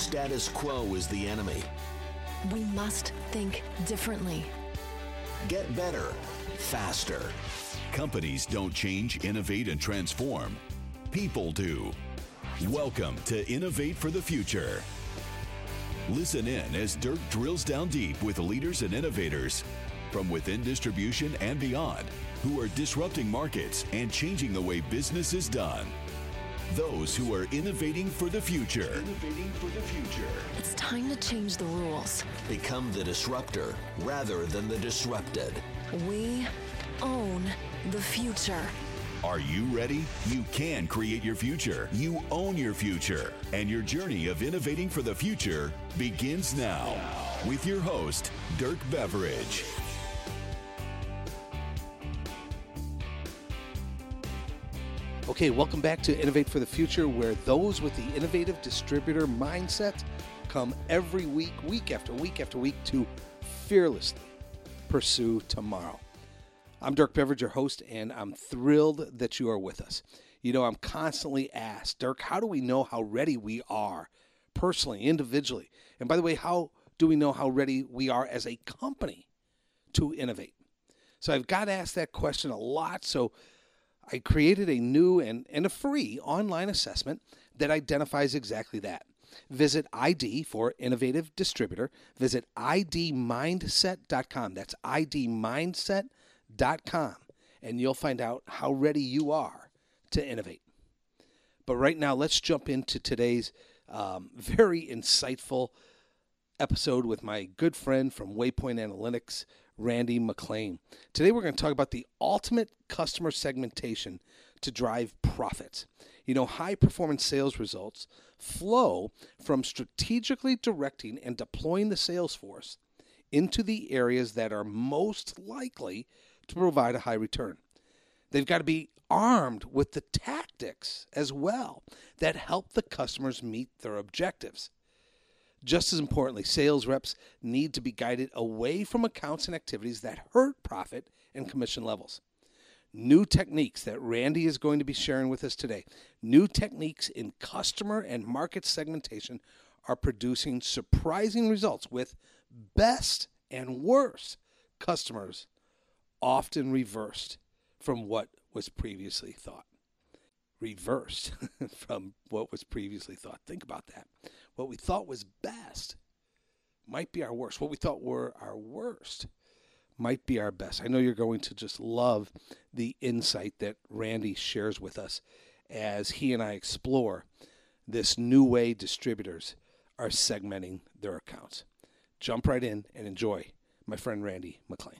status quo is the enemy. We must think differently. Get better, faster. Companies don't change, innovate, and transform. People do. Welcome to Innovate for the Future. Listen in as Dirk drills down deep with leaders and innovators from within distribution and beyond who are disrupting markets and changing the way business is done. Those who are innovating for the future. Innovating for the future. It's time to change the rules. Become the disruptor rather than the disrupted. We own the future. Are you ready? You can create your future. You own your future. And your journey of innovating for the future begins now. With your host, Dirk Beveridge. Okay, welcome back to Innovate for the Future, where those with the innovative distributor mindset come every week, week after week after week, to fearlessly pursue tomorrow. I'm Dirk Beveridge, your host, and I'm thrilled that you are with us. You know, I'm constantly asked, Dirk, how do we know how ready we are personally, individually? And by the way, how do we know how ready we are as a company to innovate? So I've got asked that question a lot, so I created a new and a free online assessment that identifies exactly that. Visit ID for Innovative Distributor. Visit idmindset.com. That's idmindset.com, and you'll find out how ready you are to innovate. But right now, let's jump into today's very insightful episode with my good friend from Waypoint Analytics, Randy McClain. Today we're going to talk about the ultimate customer segmentation to drive profits. You know, high-performance sales results flow from strategically directing and deploying the sales force into the areas that are most likely to provide a high return. They've got to be armed with the tactics as well that help the customers meet their objectives. Just as importantly, sales reps need to be guided away from accounts and activities that hurt profit and commission levels. New techniques that Randy is going to be sharing with us today, new techniques in customer and market segmentation, are producing surprising results with best and worst customers, often reversed from what was previously thought. Reversed from what was previously thought. Think about that. What we thought was best might be our worst. What we thought were our worst might be our best. I know you're going to just love the insight that Randy shares with us as he and I explore this new way distributors are segmenting their accounts. Jump right in and enjoy my friend Randy McClain.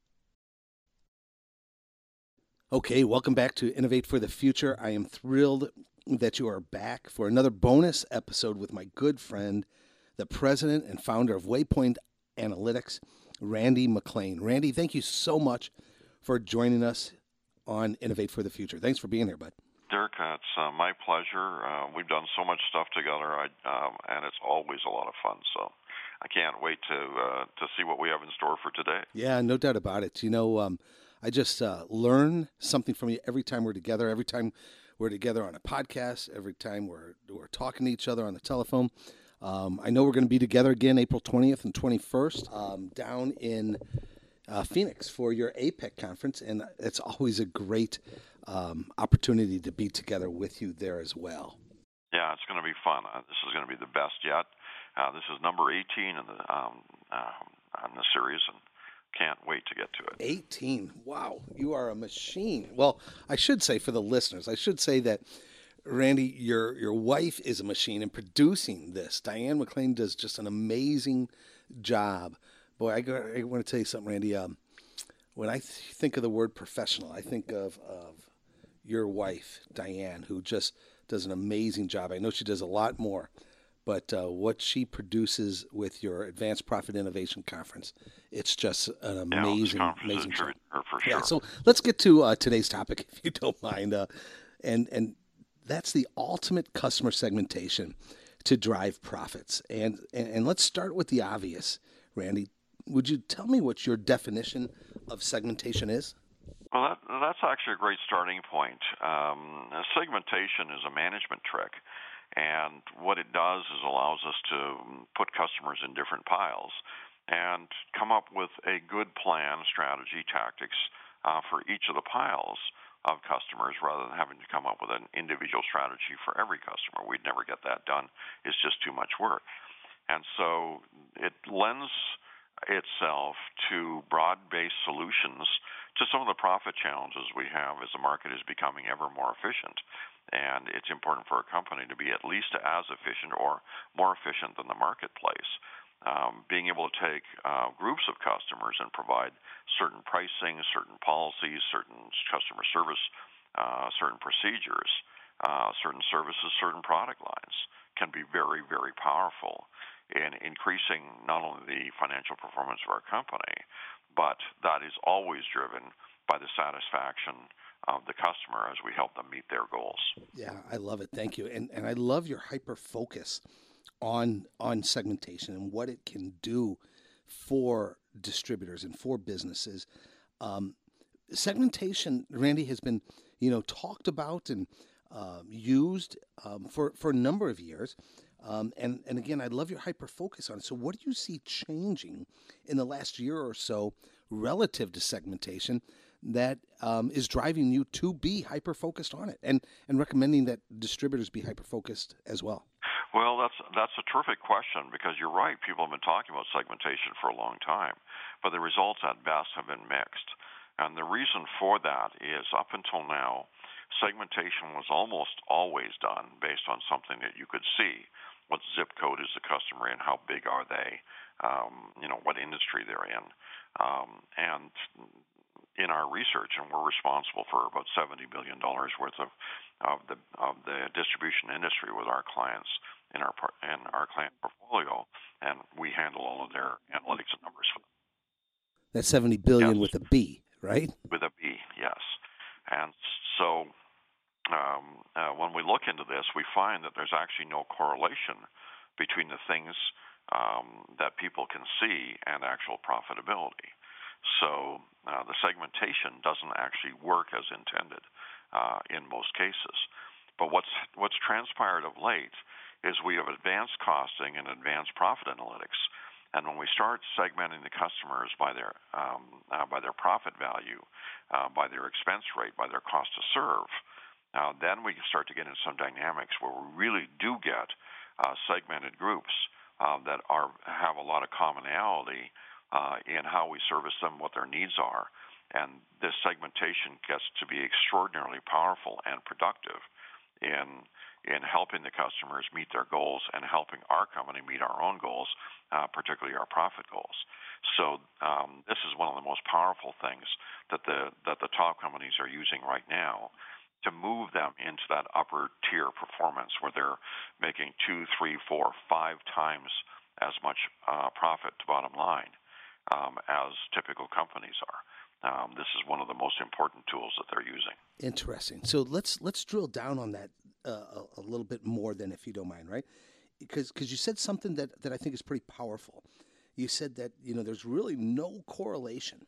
Okay, welcome back to Innovate for the Future. I am thrilled that you are back for another bonus episode with my good friend, the president and founder of Waypoint Analytics, Randy McClain. Randy, thank you so much for joining us on Innovate for the Future. Thanks for being here, bud. Dirk, it's my pleasure. We've done so much stuff together, and it's always a lot of fun. So I can't wait to see what we have in store for today. Yeah, no doubt about it. You know, I just learn something from you every time we're together, every time we're together on a podcast, every time we're talking to each other on the telephone. I know we're going to be together again April 20th and 21st down in Phoenix for your APEC conference, and it's always a great opportunity to be together with you there as well. Yeah, it's going to be fun. This is going to be the best yet. This is number 18 in the series, and can't wait to get to it. 18. Wow, you are a machine. Well, I should say for the listeners, I should say that, Randy, your wife is a machine in producing this. Diane McClain does just an amazing job. Boy, I want to tell you something, Randy. When I think of the word professional, I think of your wife, Diane, who just does an amazing job. I know she does a lot more. But what she produces with your Advanced Profit Innovation Conference, it's just an amazing job. For sure. Yeah, so let's get to today's topic, if you don't mind. And that's the ultimate customer segmentation to drive profits. And let's start with the obvious, Randy. Would you tell me what your definition of segmentation is? Well, that's actually a great starting point. Segmentation is a management trick. And what it does is allows us to put customers in different piles and come up with a good plan, strategy, tactics for each of the piles of customers rather than having to come up with an individual strategy for every customer. We'd never get that done. It's just too much work. And so it lends itself to broad-based solutions to some of the profit challenges we have as the market is becoming ever more efficient. And it's important for a company to be at least as efficient or more efficient than the marketplace. Being able to take groups of customers and provide certain pricing, certain policies, certain customer service, certain procedures, certain services, certain product lines can be very, very powerful in increasing not only the financial performance of our company, but that is always driven by the satisfaction of the customer as we help them meet their goals. Yeah, I love it. Thank you. And I love your hyper focus on segmentation and what it can do for distributors and for businesses. Segmentation, Randy, has been talked about and used for a number of years. And again, I love your hyper focus on it. So what do you see changing in the last year or so relative to segmentation that is driving you to be hyper focused on it and recommending that distributors be hyper focused as well? Well, that's a terrific question because you're right. People have been talking about segmentation for a long time, but the results at best have been mixed. And the reason for that is up until now, segmentation was almost always done based on something that you could see. What zip code is the customer in? How big are they? What industry they're in. And in our research, and we're responsible for about $70 billion worth of the distribution industry with our clients in our client portfolio, and we handle all of their analytics and numbers for them. That's $70 billion Yes. with a B, right? With a B, yes. And so when we look into this, we find that there's actually no correlation between the things that people can see and actual profitability. So the segmentation doesn't actually work as intended in most cases. But what's transpired of late is we have advanced costing and advanced profit analytics. And when we start segmenting the customers by their profit value, by their expense rate, by their cost to serve, then we can start to get into some dynamics where we really do get segmented groups that have a lot of commonality in how we service them, what their needs are. And this segmentation gets to be extraordinarily powerful and productive in helping the customers meet their goals and helping our company meet our own goals, particularly our profit goals. So this is one of the most powerful things that the top companies are using right now to move them into that upper tier performance where they're making 2, 3, 4, 5 times as much profit to bottom line as typical companies are. This is one of the most important tools that they're using. Interesting. So let's drill down on that a little bit more, then, if you don't mind, right? Because you said something that I think is pretty powerful. You said that there's really no correlation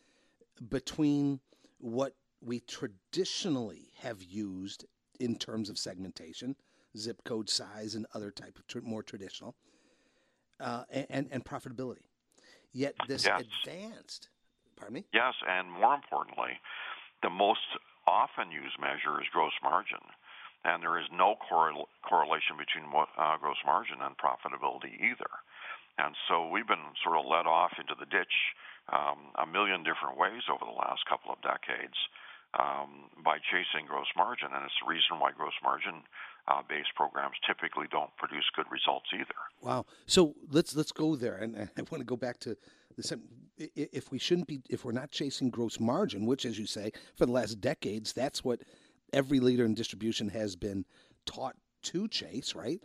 between what we traditionally have used in terms of segmentation, zip code size, and other type of more traditional, and profitability. Yet this advanced. Pardon me? Yes, and more importantly, the most often used measure is gross margin, and there is no correlation between gross margin and profitability either. And so we've been sort of led off into the ditch a million different ways over the last couple of decades by chasing gross margin, and it's the reason why gross margin based programs typically don't produce good results either. Wow. So let's go there, and I want to go back to if we're not chasing gross margin, which, as you say, for the last decades, that's what every leader in distribution has been taught to chase, right?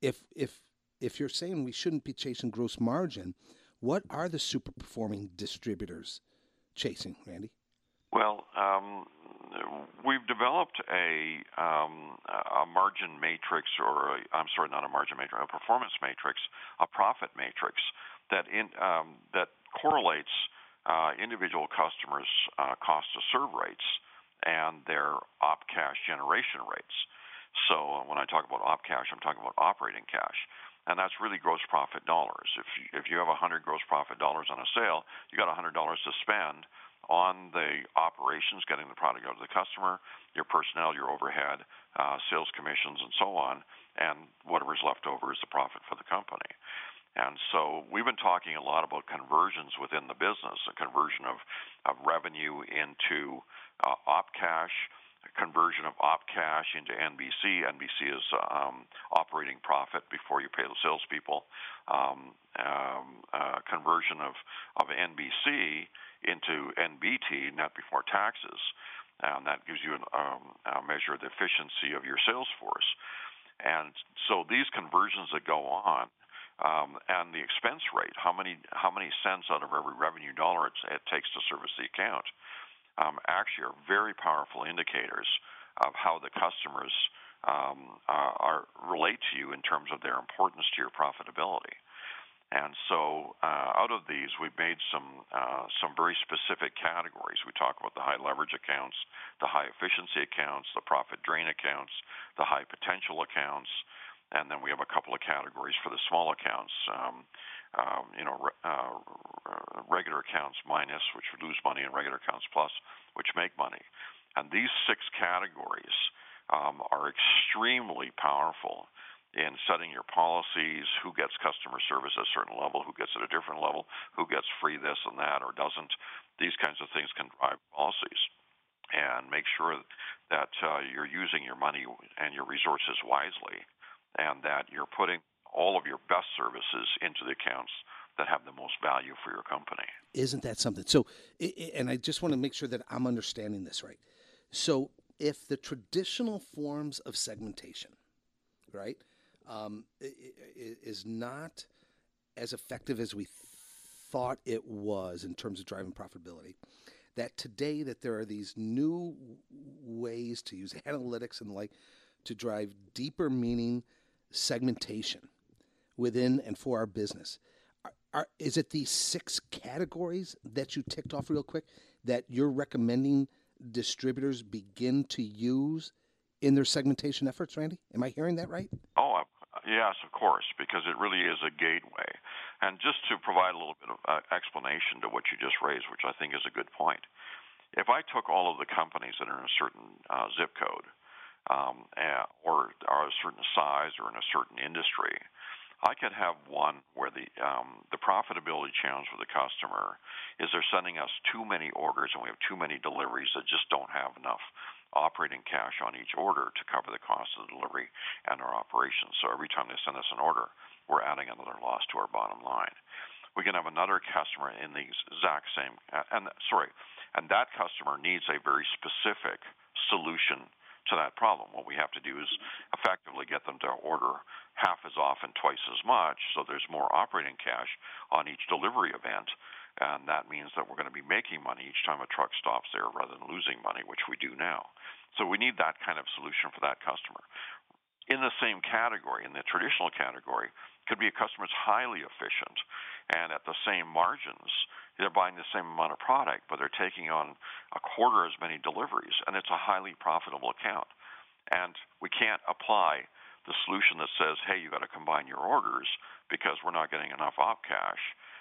If you're saying we shouldn't be chasing gross margin, what are the super performing distributors chasing, Randy? Well, we've developed a margin matrix, not a margin matrix, a performance matrix, a profit matrix that correlates individual customers' cost to serve rates and their op cash generation rates. So when I talk about op cash, I'm talking about operating cash. And that's really gross profit dollars. If you have 100 gross profit dollars on a sale, you got $100 to spend on the operations, getting the product out to the customer, your personnel, your overhead, sales commissions, and so on, and whatever's left over is the profit for the company. And so we've been talking a lot about conversions within the business, a conversion of revenue into op cash, conversion of op cash into NBC. NBC is operating profit before you pay the salespeople. Conversion of NBC into NBT, net before taxes, and that gives you a measure of the efficiency of your sales force. And so these conversions that go on, and the expense rate, how many cents out of every revenue dollar it takes to service the account, actually are very powerful indicators of how the customers relate to you in terms of their importance to your profitability. And so out of these, we've made some very specific categories. We talk about the high leverage accounts, the high efficiency accounts, the profit drain accounts, the high potential accounts, and then we have a couple of categories for the small accounts, regular accounts minus, which would lose money, and regular accounts plus, which make money. And these 6 categories are extremely powerful in setting your policies, who gets customer service at a certain level, who gets at a different level, who gets free this and that or doesn't. These kinds of things can drive policies and make sure that you're using your money and your resources wisely, and that you're putting all of your best services into the accounts that have the most value for your company. Isn't that something? So, and I just want to make sure that I'm understanding this right. So if the traditional forms of segmentation, right, is not as effective as we thought it was in terms of driving profitability, that today that there are these new ways to use analytics and the like to drive deeper meaning segmentation within and for our business. Is it these 6 categories that you ticked off real quick that you're recommending distributors begin to use in their segmentation efforts, Randy? Am I hearing that right? Oh, yes, of course, because it really is a gateway. And just to provide a little bit of explanation to what you just raised, which I think is a good point, if I took all of the companies that are in a certain zip code, or are a certain size or in a certain industry, I could have one where the profitability challenge with the customer is they're sending us too many orders and we have too many deliveries that just don't have enough operating cash on each order to cover the cost of the delivery and our operations. So every time they send us an order, we're adding another loss to our bottom line. We can have another customer in the exact same, and that customer needs a very specific solution to that problem. What we have to do is effectively get them to order half as often, twice as much, so there's more operating cash on each delivery event, and that means that we're going to be making money each time a truck stops there rather than losing money, which we do now. So we need that kind of solution for that customer. In the same category, in the traditional category, could be a customer that's highly efficient, and at the same margins, they're buying the same amount of product, but they're taking on a quarter as many deliveries, and it's a highly profitable account. And we can't apply the solution that says, hey, you got to combine your orders because we're not getting enough op cash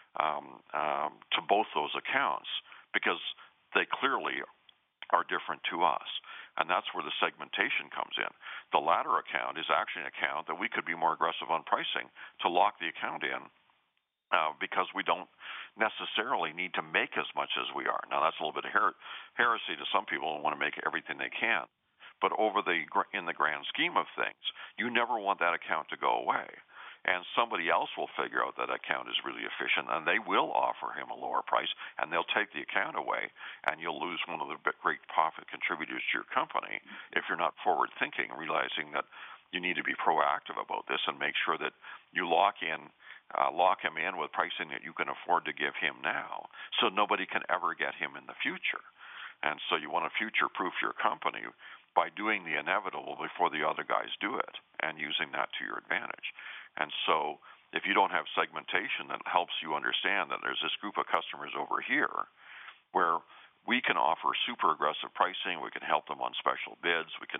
to both those accounts, because they clearly are different to us. And that's where the segmentation comes in. The latter account is actually an account that we could be more aggressive on pricing to lock the account in, because we don't necessarily need to make as much as we are. Now, that's a little bit of heresy to some people who want to make everything they can. But in the grand scheme of things, you never want that account to go away. And somebody else will figure out that account is really efficient, and they will offer him a lower price, and they'll take the account away, and you'll lose one of the great profit contributors to your company if you're not forward-thinking, realizing that you need to be proactive about this and make sure that you lock him in with pricing that you can afford to give him now, so nobody can ever get him in the future. And so you want to future-proof your company by doing the inevitable before the other guys do it and using that to your advantage. And so if you don't have segmentation that helps you understand that there's this group of customers over here where we can offer super aggressive pricing, we can help them on special bids, we can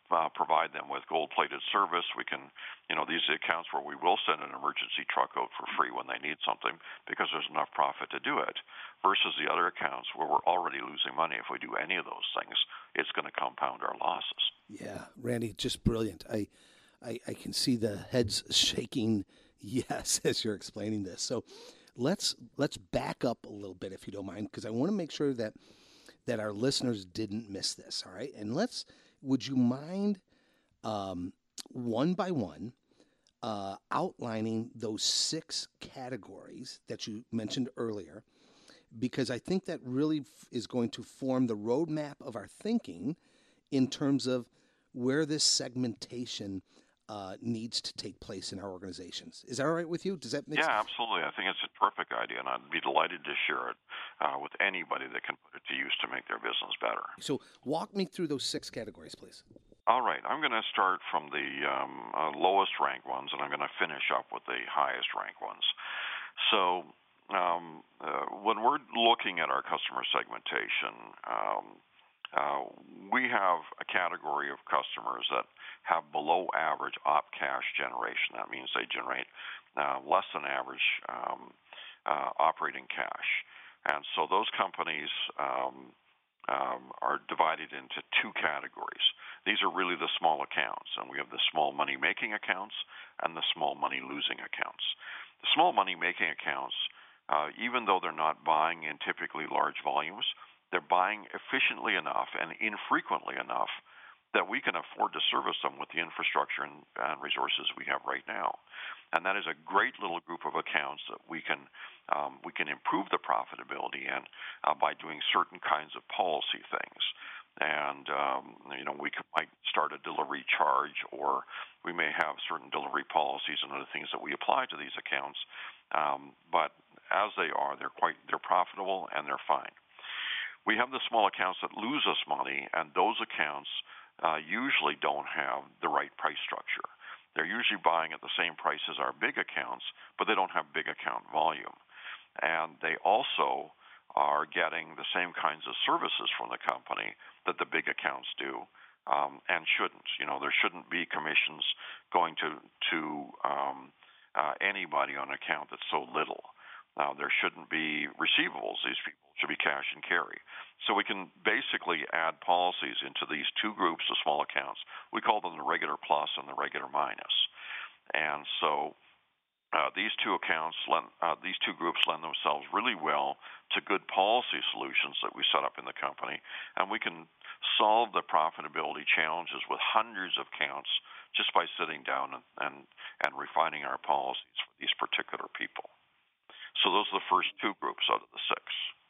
provide them with gold-plated service. We can, these are accounts where we will send an emergency truck out for free when they need something because there's enough profit to do it, versus the other accounts where we're already losing money. If we do any of those things, it's going to compound our losses. Yeah, Randy, just brilliant. I can see the heads shaking yes as you're explaining this. So let's back up a little bit, if you don't mind, because I want to make sure that our listeners didn't miss this. All right, and would you mind one by one outlining those 6 categories that you mentioned earlier, because I think that really is going to form the roadmap of our thinking in terms of where this segmentation needs to take place in our organizations. Is that all right with you? Does that make sense? Yeah, absolutely. I think it's a terrific idea, and I'd be delighted to share it with anybody that can put it to use to make their business better. So walk me through those 6 categories, please. All right. I'm going to start from the lowest ranked ones, and I'm going to finish up with the highest ranked ones. So when we're looking at our customer segmentation, we have a category of customers that have below average op cash generation. That means they generate less than average operating cash. And so those companies are divided into 2 categories. These are really the small accounts, and we have the small money-making accounts and the small money-losing accounts. The small money-making accounts, even though they're not buying in typically large volumes, they're buying efficiently enough and infrequently enough that we can afford to service them with the infrastructure and resources we have right now. And that is a great little group of accounts that we can improve the profitability in by doing certain kinds of policy things. And we might start a delivery charge, or we may have certain delivery policies and other things that we apply to these accounts. But as they are, they're profitable and they're fine. We have the small accounts that lose us money, and those accounts usually don't have the right price structure. They're usually buying at the same price as our big accounts, but they don't have big account volume. And they also are getting the same kinds of services from the company that the big accounts do, and shouldn't. There shouldn't be commissions going to anybody on an account that's so little. There shouldn't be receivables. These people should be cash and carry. So we can basically add policies into these 2 groups of small accounts. We call them the regular plus and the regular minus. And so these 2 groups lend themselves really well to good policy solutions that we set up in the company, and we can solve the profitability challenges with hundreds of accounts just by sitting down and refining our policies for these particular people. So those are the first 2 groups out of the 6.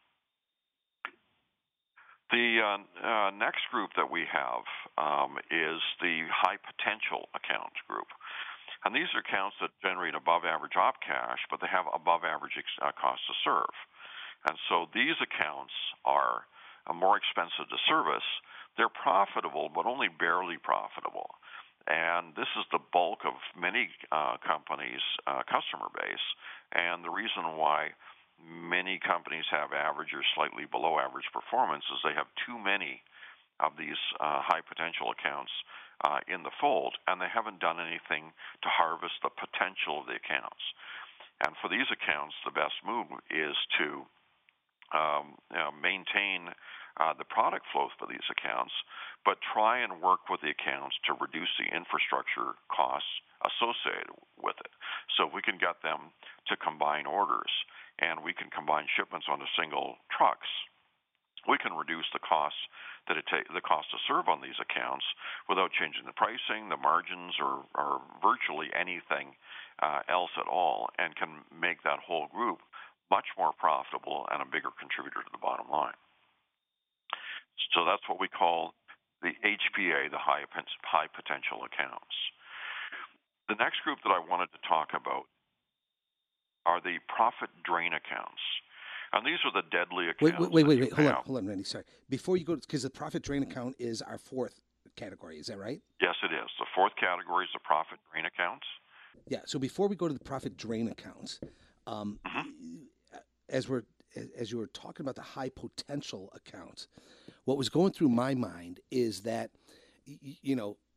The next group that we have is the high potential account group. And these are accounts that generate above average op cash, but they have above average cost to serve. And so these accounts are more expensive to service. They're profitable, but only barely profitable. And this is the bulk of many companies' customer base. And the reason why many companies have average or slightly below average performance is they have too many of these high potential accounts in the fold, and they haven't done anything to harvest the potential of the accounts. And for these accounts, the best move is to maintain the product flow for these accounts, but try and work with the accounts to reduce the infrastructure costs associated with it. So if we can get them to combine orders and we can combine shipments onto single trucks, we can reduce the costs the cost to serve on these accounts without changing the pricing, the margins, or virtually anything else at all, and can make that whole group much more profitable and a bigger contributor to the bottom line. So that's what we call the HPA, the high potential accounts. The next group that I wanted to talk about are the profit drain accounts. And these are the deadly accounts. Wait. Hold on, Randy. Sorry. Before you go, because the profit drain account is our 4th category. Is that right? Yes, it is. The 4th category is the profit drain accounts. Yeah. So before we go to the profit drain accounts, as you were talking about the high potential accounts, what was going through my mind is that,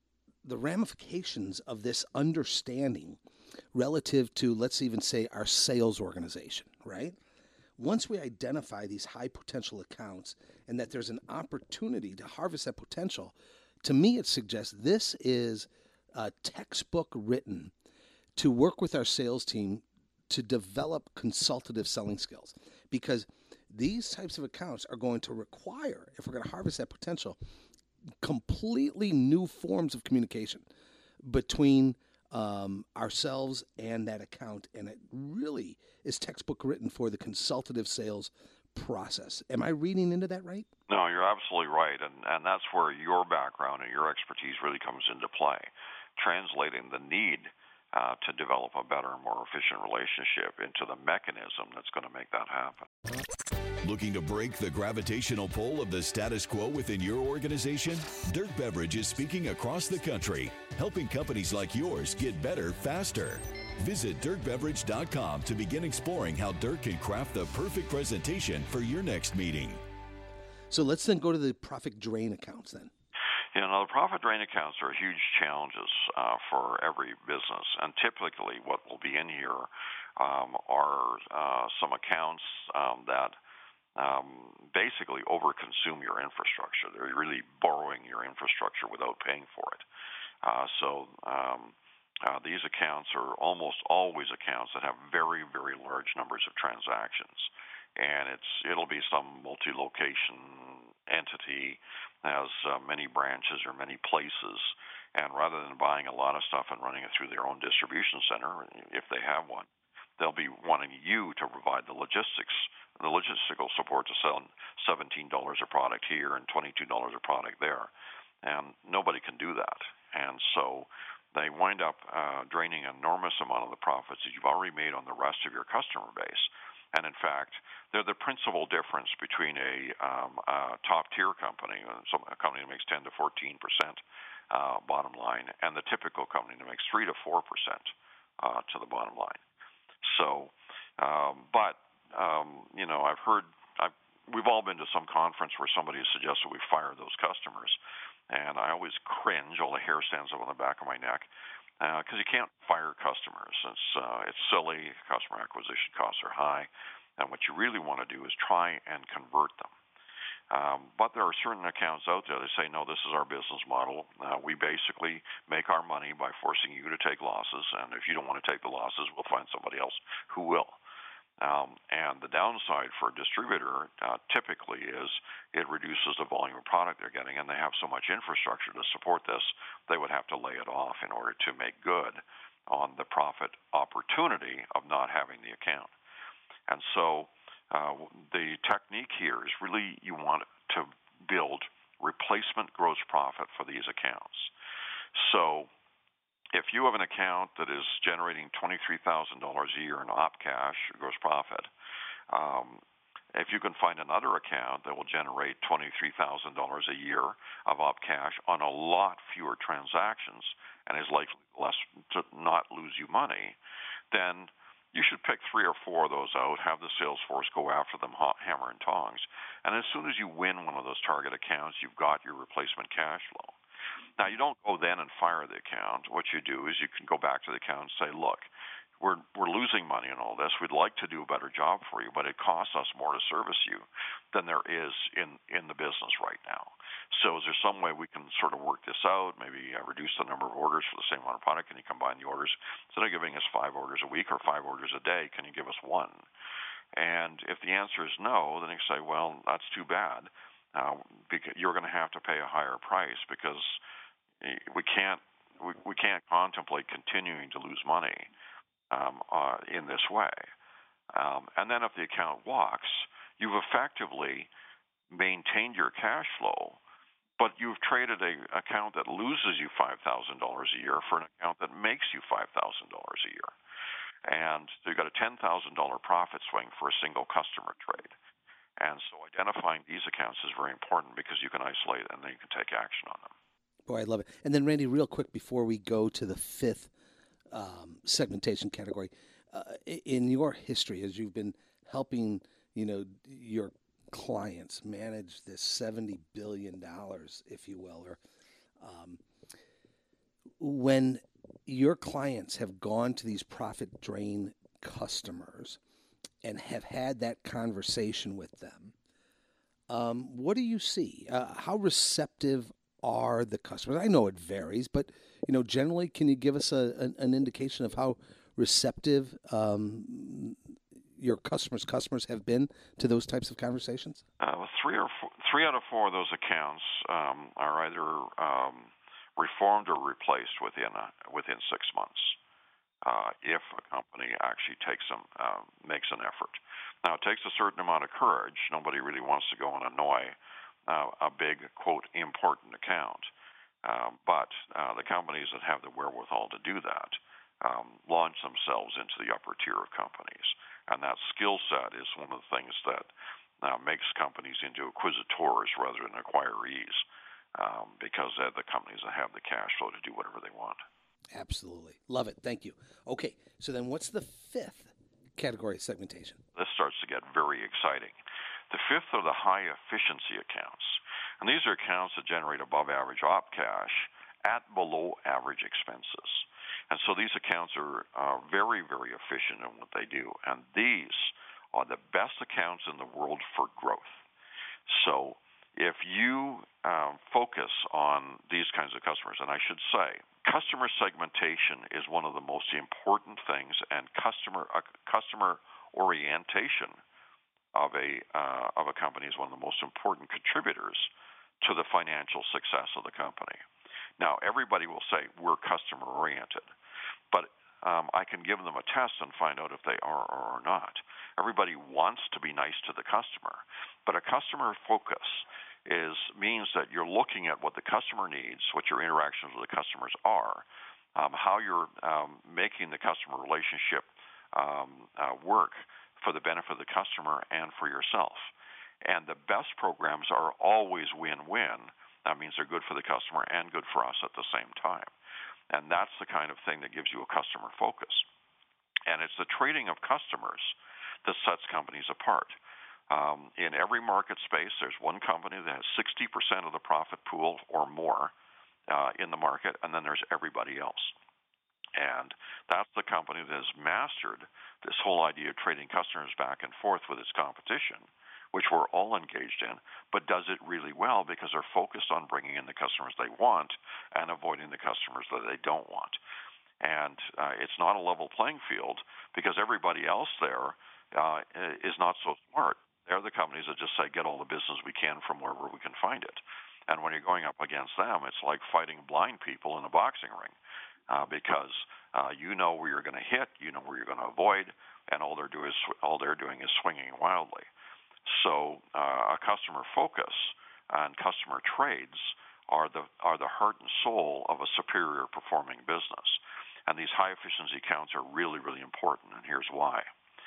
the ramifications of this understanding relative to, let's even say, our sales organization, right? Once we identify these high potential accounts and that there's an opportunity to harvest that potential, to me it suggests this is a textbook written to work with our sales team to develop consultative selling skills, because these types of accounts are going to require, if we're going to harvest that potential, completely new forms of communication between ourselves and that account, and it really is textbook written for the consultative sales process. Am I reading into that right? No, you're absolutely right, and that's where your background and your expertise really comes into play, translating the need to develop a better and more efficient relationship into the mechanism that's going to make that happen. Looking to break the gravitational pull of the status quo within your organization? Dirk Beverage is speaking across the country, helping companies like yours get better faster. Visit dirkbeverage.com to begin exploring how Dirk can craft the perfect presentation for your next meeting. So let's then go to the profit drain accounts then. You know, the profit drain accounts are huge challenges for every business, and typically what will be in here are some accounts that basically overconsume your infrastructure. They're really borrowing your infrastructure without paying for it. These accounts are almost always accounts that have very, very large numbers of transactions, and it'll be some multi-location entity, has many branches or many places, and rather than buying a lot of stuff and running it through their own distribution center, if they have one, they'll be wanting you to provide the logistical support to sell $17 a product here and $22 a product there, and nobody can do that. And so they wind up draining an enormous amount of the profits that you've already made on the rest of your customer base. And in fact, they're the principal difference between a top-tier company, a company that makes 10 to 14% bottom line, and the typical company that makes 3 to 4% to the bottom line. So, we've all been to some conference where somebody has suggested we fire those customers, and I always cringe. All the hair stands up on the back of my neck. Because you can't fire customers. It's silly. Customer acquisition costs are high, and what you really want to do is try and convert them. But there are certain accounts out there that say, no, this is our business model. We basically make our money by forcing you to take losses, and if you don't want to take the losses, we'll find somebody else who will. And the downside for a distributor typically is it reduces the volume of product they're getting, and they have so much infrastructure to support this, they would have to lay it off in order to make good on the profit opportunity of not having the account. And so the technique here is really you want to build replacement gross profit for these accounts. So if you have an account that is generating $23,000 a year in op cash, gross profit, if you can find another account that will generate $23,000 a year of op cash on a lot fewer transactions and is likely less to not lose you money, then you should pick 3 or 4 of those out, have the sales force go after them hammer and tongs, and as soon as you win one of those target accounts, you've got your replacement cash flow. Now, you don't go then and fire the account. What you do is you can go back to the account and say, look, we're losing money in all this. We'd like to do a better job for you, but it costs us more to service you than there is in the business right now. So is there some way we can sort of work this out, maybe reduce the number of orders for the same amount of product? Can you combine the orders? Instead of giving us 5 orders a week or 5 orders a day, can you give us 1? And if the answer is no, then you say, well, that's too bad. Because you're going to have to pay a higher price because we can't contemplate continuing to lose money in this way. And then if the account walks, you've effectively maintained your cash flow, but you've traded an account that loses you $5,000 a year for an account that makes you $5,000 a year. And so you've got a $10,000 profit swing for a single customer trade. And so identifying these accounts is very important because you can isolate and then you can take action on them. Boy, I love it. And then, Randy, real quick before we go to the 5th segmentation category, in your history, as you've been helping, your clients manage this $70 billion, if you will, or when your clients have gone to these profit drain customers and have had that conversation with them, what do you see? How receptive are the customers? I know it varies, but generally, can you give us an indication of how receptive your customers have been to those types of conversations? Three out of four of those accounts are either reformed or replaced within 6 months. If a company actually makes an effort. Now, it takes a certain amount of courage. Nobody really wants to go and annoy a big, quote, important account. But the companies that have the wherewithal to do that launch themselves into the upper tier of companies. And that skill set is one of the things that makes companies into acquisitors rather than acquirees, because they're the companies that have the cash flow to do whatever they want. Absolutely. Love it. Thank you. Okay, so then what's the fifth category of segmentation? This starts to get very exciting. The fifth are the high efficiency accounts. And these are accounts that generate above average op cash at below average expenses. And so these accounts are very, very efficient in what they do. And these are the best accounts in the world for growth. So if you focus on these kinds of customers, and I should say, customer segmentation is one of the most important things, and customer orientation of a company is one of the most important contributors to the financial success of the company. Now, everybody will say we're customer oriented, but I can give them a test and find out if they are or are not. Everybody wants to be nice to the customer, but a customer focus means that you're looking at what the customer needs, what your interactions with the customers are, how you're making the customer relationship work for the benefit of the customer and for yourself. And the best programs are always win-win. That means they're good for the customer and good for us at the same time. And that's the kind of thing that gives you a customer focus. And it's the trading of customers that sets companies apart. In every market space, there's one company that has 60% of the profit pool or more in the market, and then there's everybody else. And that's the company that has mastered this whole idea of trading customers back and forth with its competition, which we're all engaged in, but does it really well because they're focused on bringing in the customers they want and avoiding the customers that they don't want. And it's not a level playing field because everybody else there is not so smart. They're the companies that just say, get all the business we can from wherever we can find it. And when you're going up against them, it's like fighting blind people in a boxing ring because you know where you're going to hit, you know where you're going to avoid, and all they're doing is swinging wildly. So a customer focus and customer trades are the heart and soul of a superior performing business. And these high efficiency accounts are really, really important, and here's why.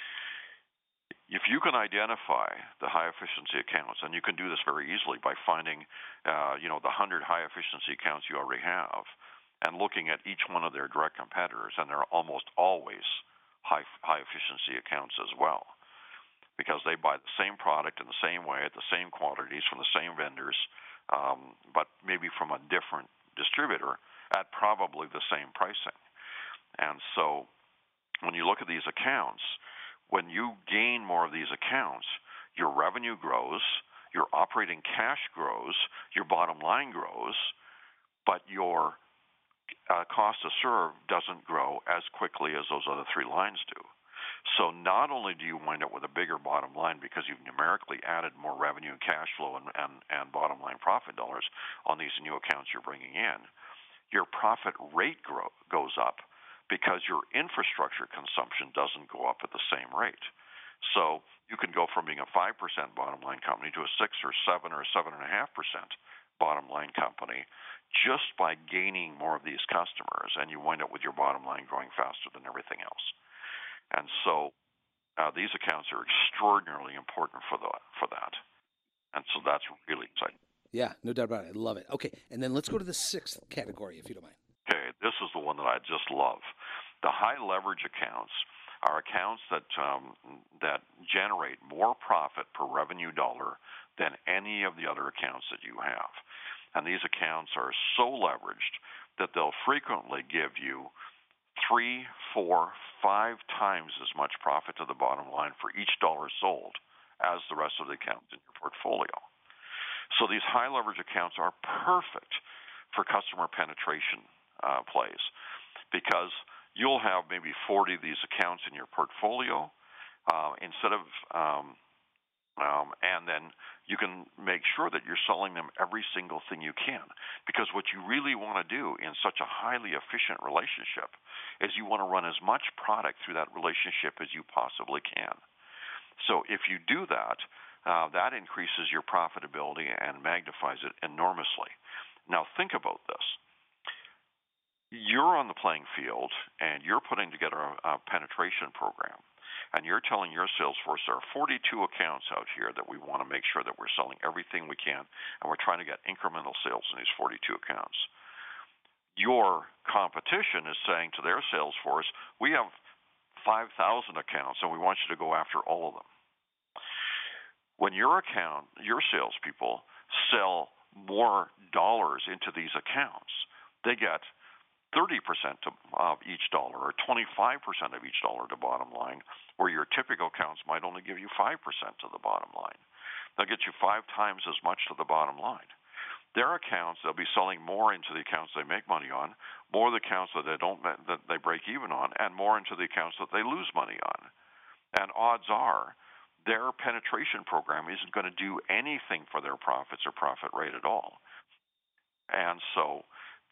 If you can identify the high efficiency accounts, and you can do this very easily by finding, the 100 high efficiency accounts you already have, and looking at each one of their direct competitors, and they're almost always high efficiency accounts as well, because they buy the same product in the same way at the same quantities from the same vendors, but maybe from a different distributor at probably the same pricing. And so, when you look at these accounts, when you gain more of these accounts, your revenue grows, your operating cash grows, your bottom line grows, but your cost to serve doesn't grow as quickly as those other three lines do. So not only do you wind up with a bigger bottom line because you've numerically added more revenue and cash flow and bottom line profit dollars on these new accounts you're bringing in, your profit rate goes up, because your infrastructure consumption doesn't go up at the same rate. So you can go from being a 5% bottom line company to a 6 or 7 or 7.5% bottom line company just by gaining more of these customers, and you wind up with your bottom line growing faster than everything else. And so these accounts are extraordinarily important for that. And so that's really exciting. Yeah, no doubt about it. I love it. Okay, and then let's go to the sixth category, if you don't mind. Okay, this is the one that I just love. The high leverage accounts are accounts that generate more profit per revenue dollar than any of the other accounts that you have. And these accounts are so leveraged that they'll frequently give you 3, 4, 5 times as much profit to the bottom line for each dollar sold as the rest of the accounts in your portfolio. So these high leverage accounts are perfect for customer penetration plays, because you'll have maybe 40 of these accounts in your portfolio instead of and then you can make sure that you're selling them every single thing you can, because what you really want to do in such a highly efficient relationship is you want to run as much product through that relationship as you possibly can. So if you do that, that increases your profitability and magnifies it enormously. Now think about this. You're on the playing field and you're putting together a penetration program, and you're telling your sales force there are 42 accounts out here that we want to make sure that we're selling everything we can, and we're trying to get incremental sales in these 42 accounts. Your competition is saying to their sales force, we have 5,000 accounts and we want you to go after all of them. When your salespeople sell more dollars into these accounts, they get 30% of each dollar or 25% of each dollar to bottom line, where your typical accounts might only give you 5% to the bottom line. They'll get you 5 times as much to the bottom line. Their accounts, they'll be selling more into the accounts they make money on, more of the accounts that they break even on, and more into the accounts that they lose money on. And odds are their penetration program isn't going to do anything for their profits or profit rate at all. And so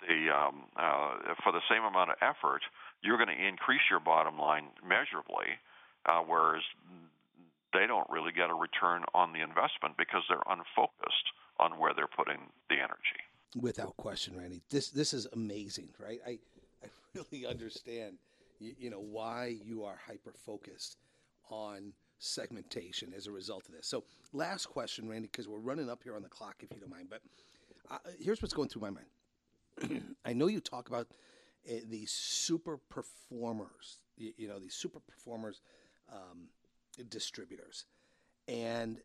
for the same amount of effort, you're going to increase your bottom line measurably, whereas they don't really get a return on the investment because they're unfocused on where they're putting the energy. Without question, Randy, this is amazing, right? I really understand, why you are hyper focused on segmentation as a result of this. So, last question, Randy, because we're running up here on the clock, if you don't mind. But here's what's going through my mind. I know you talk about these super performers, these super performers, distributors, and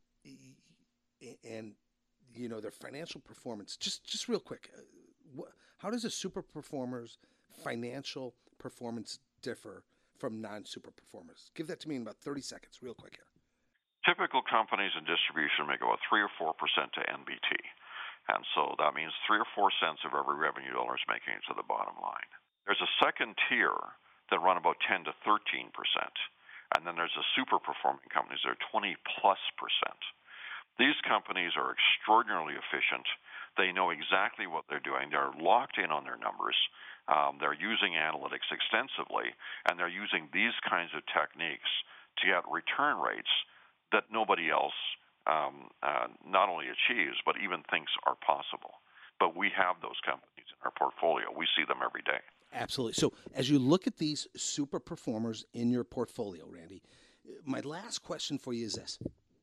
their financial performance. Just real quick, how does a super performer's financial performance differ from non-super performers? Give that to me in about 30 seconds, real quick here. Typical companies in distribution make about 3 or 4% to NBT. And so that means 3 or 4 cents of every revenue dollar is making it to the bottom line. There's a second tier that run about 10 to 13%. And then there's the super performing companies that are 20+%. These companies are extraordinarily efficient. They know exactly what they're doing. They're locked in on their numbers. They're using analytics extensively, and they're using these kinds of techniques to get return rates that nobody else not only achieves, but even thinks are possible. But we have those companies in our portfolio. We see them every day. Absolutely. So as you look at these super performers in your portfolio, Randy, my last question for you is this.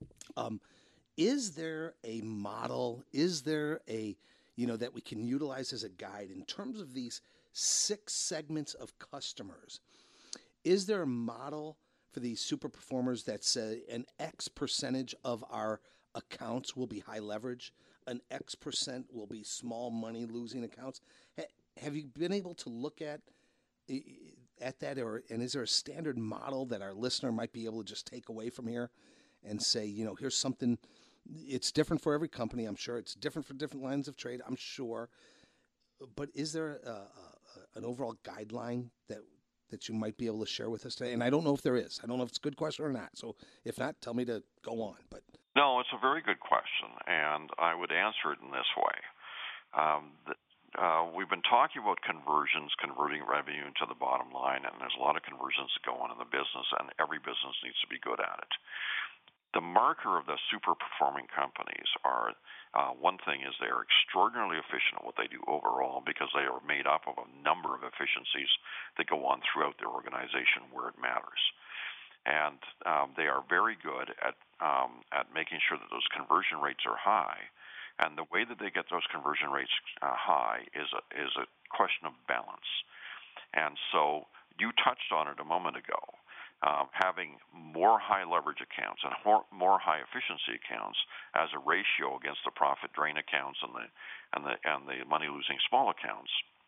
Is there a model, is there a, that we can utilize as a guide in terms of these 6 segments of customers? Is there a model for these super performers that say an X percentage of our accounts will be high leverage, an X percent will be small money losing accounts? Have you been able to look at that, and is there a standard model that our listener might be able to just take away from here and say, here's something? It's different for every company, I'm sure. It's different for different lines of trade, I'm sure. But is there an overall guideline that you might be able to share with us today? And I don't know if there is. I don't know if it's a good question or not. So if not, tell me to go on. But no, it's a very good question, and I would answer it in this way. We've been talking about conversions, converting revenue to the bottom line, and there's a lot of conversions that go on in the business, and every business needs to be good at it. The marker of the super performing companies are, one thing is they are extraordinarily efficient at what they do overall, because they are made up of a number of efficiencies that go on throughout their organization where it matters. And they are very good at making sure that those conversion rates are high. And the way that they get those conversion rates high is a question of balance. And so you touched on it a moment ago. Having more high leverage accounts and more high efficiency accounts as a ratio against the profit drain accounts and the money losing small accounts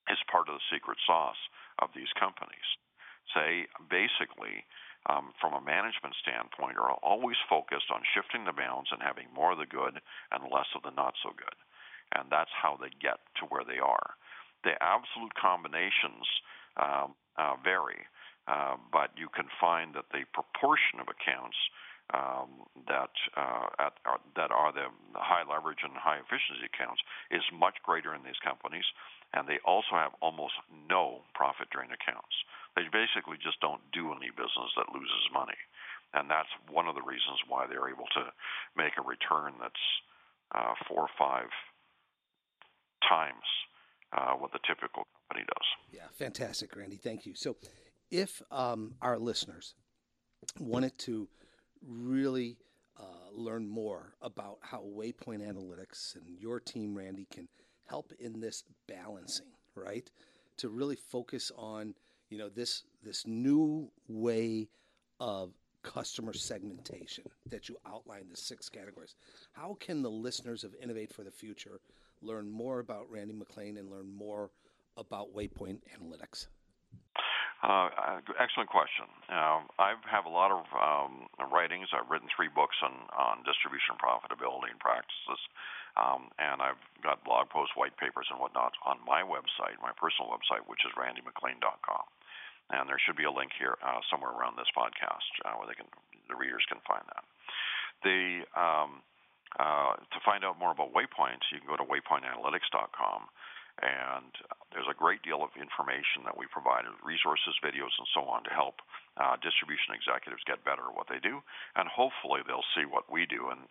is part of the secret sauce of these companies. Say, basically, from a management standpoint, are always focused on shifting the balance and having more of the good and less of the not so good. And that's how they get to where they are. The absolute combinations vary, but you can find that the proportion of accounts that are the high leverage and high efficiency accounts is much greater in these companies, and they also have almost no profit drain accounts. They basically just don't do any business that loses money, and that's one of the reasons why they're able to make a return that's 4 or 5 times what the typical company does. Yeah, fantastic, Randy. Thank you. So if our listeners wanted to really learn more about how Waypoint Analytics and your team, Randy, can help in this balancing, right? To really focus on, this new way of customer segmentation that you outlined, the 6 categories. How can the listeners of Innovate for the Future learn more about Randy McLean and learn more about Waypoint Analytics? Excellent question. I have a lot of writings. I've written 3 books on distribution profitability and practices, and I've got blog posts, white papers, and whatnot on my website, my personal website, which is randymclean.com. And there should be a link here somewhere around this podcast where the readers can find that. To find out more about Waypoint, you can go to waypointanalytics.com. And there's a great deal of information that we provide, resources, videos, and so on to help distribution executives get better at what they do, and hopefully they'll see what we do and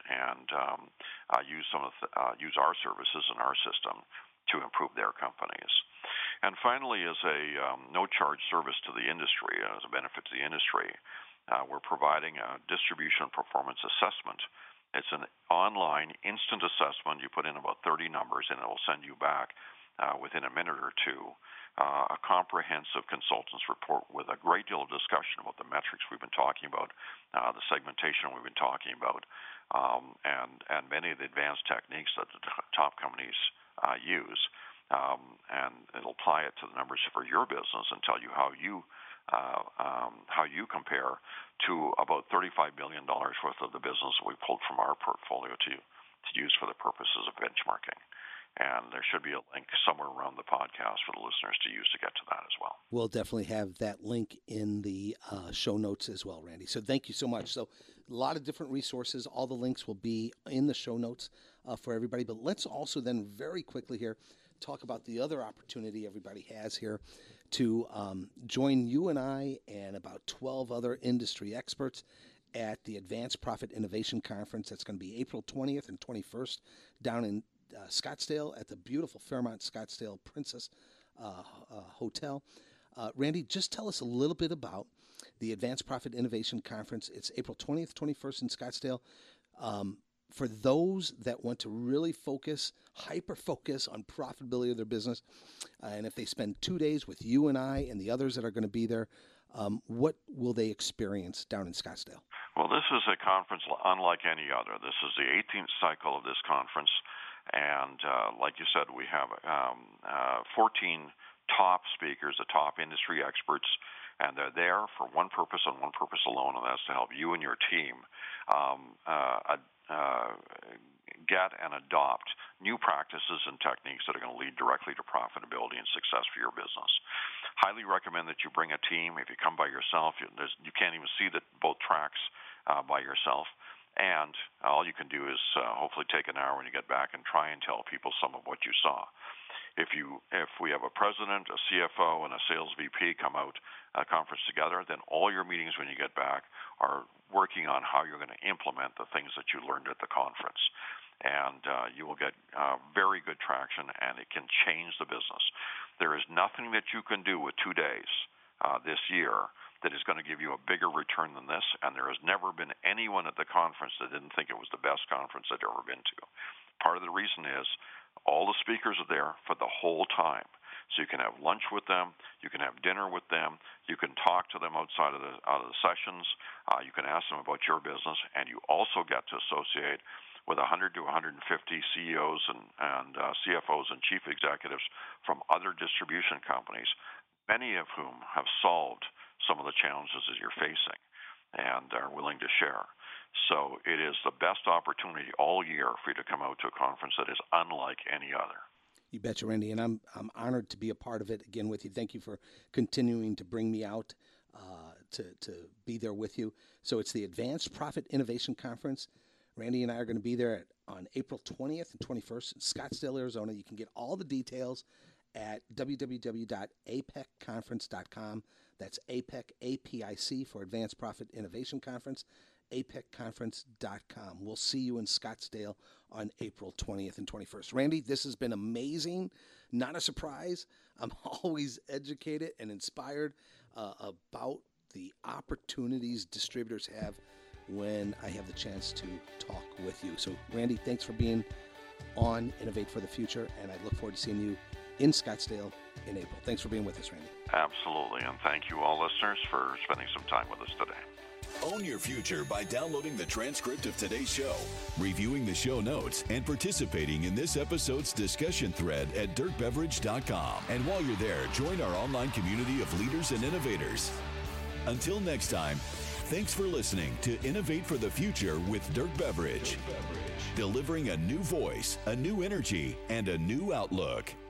use our services and our system to improve their companies. And finally, as a no-charge service to the industry, as a benefit to the industry, we're providing a distribution performance assessment. It's an online instant assessment. You put in about 30 numbers, and it will send you back within a minute or two, a comprehensive consultant's report with a great deal of discussion about the metrics we've been talking about, the segmentation we've been talking about, and many of the advanced techniques that the top companies use. And it'll apply it to the numbers for your business and tell you how you compare to about $35 billion worth of the business we pulled from our portfolio to use for the purposes of benchmarking. And there should be a link somewhere around the podcast for the listeners to use to get to that as well. We'll definitely have that link in the show notes as well, Randy. So thank you so much. So a lot of different resources. All the links will be in the show notes for everybody. But let's also then very quickly here talk about the other opportunity everybody has here to join you and I and about 12 other industry experts at the Advanced Profit Innovation Conference. That's going to be April 20th and 21st down in Scottsdale at the beautiful Fairmont Scottsdale Princess Hotel. Randy, just tell us a little bit about the Advanced Profit Innovation Conference. It's April 20th, 21st in Scottsdale. For those that want to really hyper-focus on profitability of their business, and if they spend 2 days with you and I and the others that are going to be there, what will they experience down in Scottsdale? Well, this is a conference unlike any other. This is the 18th cycle of this conference. And like you said, we have 14 top speakers, the top industry experts, and they're there for one purpose and one purpose alone, and that's to help you and your team get and adopt new practices and techniques that are going to lead directly to profitability and success for your business. Highly recommend that you bring a team. If you come by yourself, you can't even see both tracks by yourself. And all you can do is hopefully take an hour when you get back and try and tell people some of what you saw. If we have a president, a CFO, and a sales VP come out at a conference together, then all your meetings when you get back are working on how you're going to implement the things that you learned at the conference. And you will get very good traction, and it can change the business. There is nothing that you can do with 2 days this year that is going to give you a bigger return than this, and there has never been anyone at the conference that didn't think it was the best conference they'd ever been to. Part of the reason is all the speakers are there for the whole time. So you can have lunch with them, you can have dinner with them, you can talk to them outside of the sessions, you can ask them about your business, and you also get to associate with 100 to 150 CEOs and CFOs and chief executives from other distribution companies, many of whom have solved some of the challenges that you're facing and are willing to share. So it is the best opportunity all year for you to come out to a conference that is unlike any other. You betcha, Randy, and I'm honored to be a part of it again with you. Thank you for continuing to bring me out to be there with you. So it's the Advanced Profit Innovation Conference. Randy and I are going to be there on April 20th and 21st in Scottsdale, Arizona. You can get all the details at www.apecconference.com. That's APEC, APIC for Advanced Profit Innovation Conference, apecconference.com. We'll see you in Scottsdale on April 20th and 21st. Randy, this has been amazing. Not a surprise. I'm always educated and inspired about the opportunities distributors have when I have the chance to talk with you. So, Randy, thanks for being on Innovate for the Future, and I look forward to seeing you in Scottsdale in April. Thanks for being with us, Randy. Absolutely, and thank you all listeners for spending some time with us today. Own your future by downloading the transcript of today's show, reviewing the show notes, and participating in this episode's discussion thread at dirkbeverage.com. And while you're there, join our online community of leaders and innovators. Until next time, thanks for listening to Innovate for the Future with Dirk Beverage. Delivering a new voice, a new energy, and a new outlook.